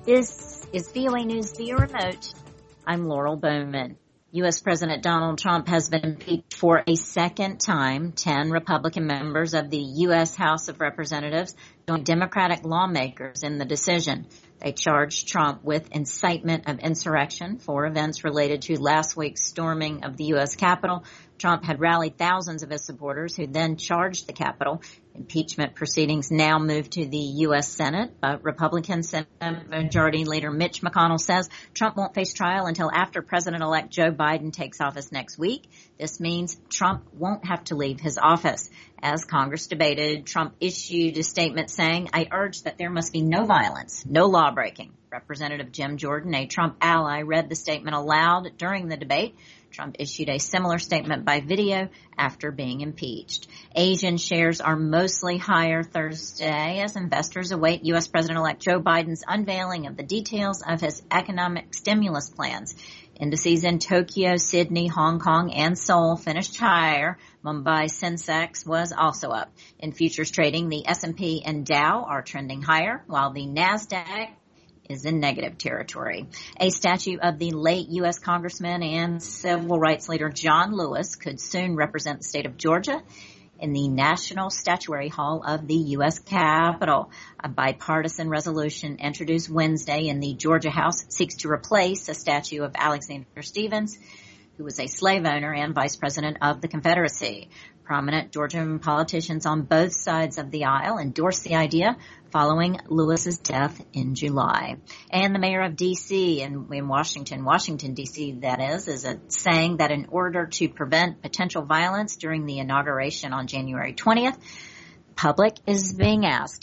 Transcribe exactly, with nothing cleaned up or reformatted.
This is V O A News via remote. I'm Laurel Bowman. U S. President Donald Trump has been impeached for a second time. Ten Republican members of the U S. House of Representatives joined Democratic lawmakers in the decision. They charged Trump with incitement of insurrection for events related to last week's storming of the U S. Capitol. Trump had rallied thousands of his supporters who then charged the Capitol. Impeachment proceedings now move to the U S. Senate, but Republican Senate Majority Leader Mitch McConnell says Trump won't face trial until after President-elect Joe Biden takes office next week. This means Trump won't have to leave his office. As Congress debated, Trump issued a statement saying, "I urge that there must be no violence, no law-breaking." Representative Jim Jordan, a Trump ally, read the statement aloud during the debate. Trump issued a similar statement by video after being impeached. Asian shares are mostly higher Thursday as investors await U S. President-elect Joe Biden's unveiling of the details of his economic stimulus plans. Indices in Tokyo, Sydney, Hong Kong, and Seoul finished higher. Mumbai Sensex was also up. In futures trading, the S and P and Dow are trending higher, while the NASDAQ is in negative territory. A statue of the late U S. Congressman and civil rights leader John Lewis could soon represent the state of Georgia in the National Statuary Hall of the U S. Capitol. A bipartisan resolution introduced Wednesday in the Georgia House seeks to replace a statue of Alexander Stephens, who was a slave owner and vice president of the Confederacy. Prominent Georgian politicians on both sides of the aisle endorsed the idea following Lewis's death in July. And the mayor of D C in, in Washington, Washington, D C, that is, is a, saying that in order to prevent potential violence during the inauguration on January twentieth, the public is being asked